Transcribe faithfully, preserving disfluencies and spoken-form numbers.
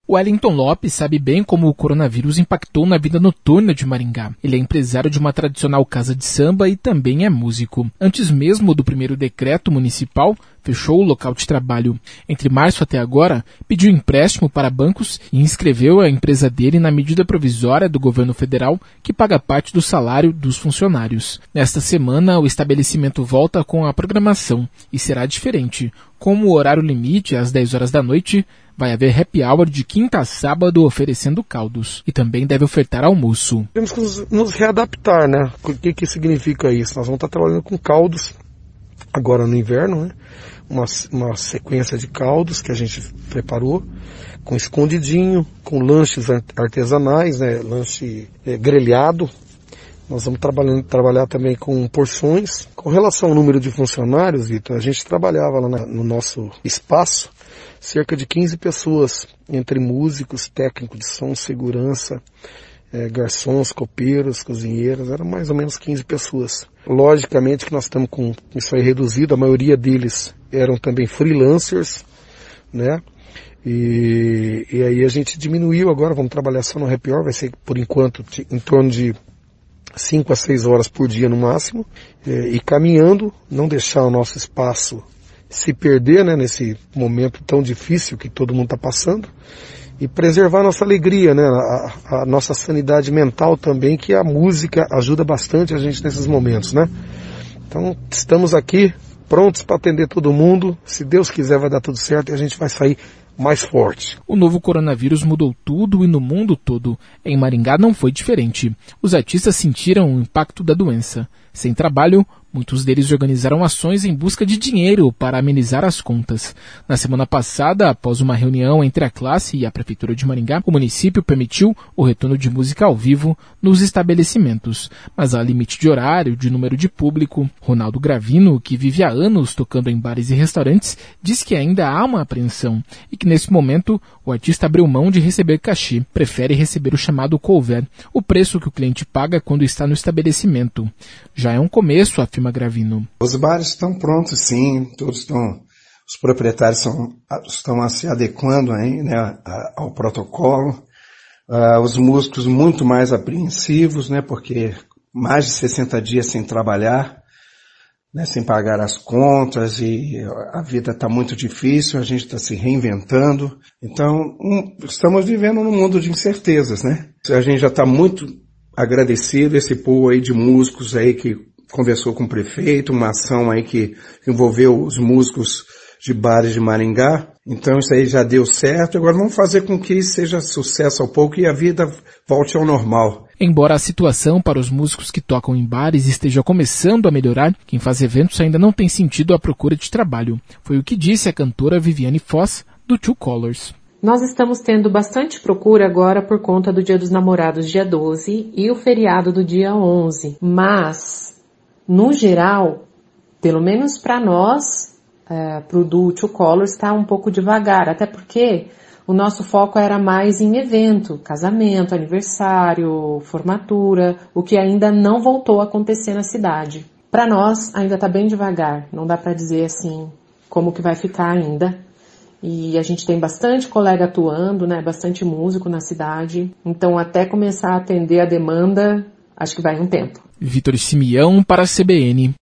O Wellington Lopes sabe bem como o coronavírus impactou na vida noturna de Maringá. Ele é empresário de uma tradicional casa de samba e também é músico. Antes mesmo do primeiro decreto municipal, fechou o local de trabalho. Entre março até agora, pediu empréstimo para bancos e inscreveu a empresa dele na medida provisória do governo federal que paga parte do salário dos funcionários. Nesta semana, o estabelecimento volta com a programação e será diferente. Como o horário limite às dez horas da noite, vai haver happy hour de quinta a sábado oferecendo caldos. E também deve ofertar almoço. Temos que nos, nos readaptar, né? O que que significa isso? Nós vamos estar trabalhando com caldos agora no inverno, né? Uma, uma sequência de caldos que a gente preparou, com escondidinho, com lanches artesanais, né? Lanche é, grelhado. Nós vamos trabalhando, trabalhar também com porções. Com relação ao número de funcionários, Vitor, a gente trabalhava lá na, no nosso espaço, cerca de quinze pessoas, entre músicos, técnicos de som, segurança, é, garçons, copeiros, cozinheiros, eram mais ou menos quinze pessoas. Logicamente que nós estamos com isso aí reduzido, a maioria deles eram também freelancers, né? E, e aí a gente diminuiu agora, vamos trabalhar só no happy hour, vai ser por enquanto em torno de cinco a seis horas por dia no máximo, é, e caminhando, não deixar o nosso espaço se perder, né, nesse momento tão difícil que todo mundo está passando, e preservar a nossa alegria, né, a, a nossa sanidade mental também, que a música ajuda bastante a gente nesses momentos, né. Então estamos aqui prontos para atender todo mundo, se Deus quiser vai dar tudo certo e a gente vai sair mais forte. O novo coronavírus mudou tudo e no mundo todo. Em Maringá não foi diferente. Os artistas sentiram o impacto da doença. Sem trabalho, muitos deles organizaram ações em busca de dinheiro para amenizar as contas. Na semana passada, após uma reunião entre a classe e a Prefeitura de Maringá, o município permitiu o retorno de música ao vivo nos estabelecimentos. Mas há limite de horário, de número de público. Ronaldo Gravino, que vive há anos tocando em bares e restaurantes, diz que ainda há uma apreensão e que nesse momento o artista abriu mão de receber cachê. Prefere receber o chamado couvert, o preço que o cliente paga quando está no estabelecimento. Já é um começo, afirma Gravino. Os bares estão prontos, sim, todos estão, os proprietários são, estão se adequando aí, né, ao protocolo. Uh, os músicos muito mais apreensivos, né, porque mais de sessenta dias sem trabalhar, né, sem pagar as contas, e a vida está muito difícil, a gente está se reinventando. Então, um, estamos vivendo num mundo de incertezas, né? A gente já está muito agradecido, esse povo aí de músicos aí que conversou com o prefeito, uma ação aí que envolveu os músicos de bares de Maringá. Então isso aí já deu certo. Agora vamos fazer com que isso seja sucesso ao pouco e a vida volte ao normal. Embora a situação para os músicos que tocam em bares esteja começando a melhorar, quem faz eventos ainda não tem sentido a procura de trabalho. Foi o que disse a cantora Viviane Foz, do Two Colors. Nós estamos tendo bastante procura agora por conta do Dia dos Namorados, dia doze, e o feriado do dia onze. Mas, no geral, pelo menos para nós, é, para o do Two Colors, está um pouco devagar. Até porque o nosso foco era mais em evento, casamento, aniversário, formatura, o que ainda não voltou a acontecer na cidade. Para nós, ainda está bem devagar. Não dá para dizer assim como que vai ficar ainda. E a gente tem bastante colega atuando, né, bastante músico na cidade. Então, até começar a atender a demanda, acho que vai um tempo. Vitor Simeão para a C B N.